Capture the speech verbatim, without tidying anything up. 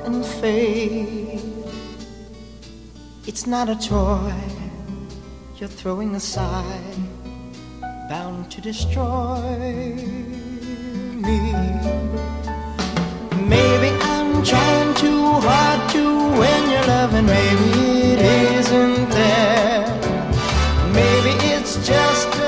and fade. It's not a toy you're throwing aside, bound to destroy me. Maybe I'm trying too hard to win your love, and maybe it isn't there. Maybe it's just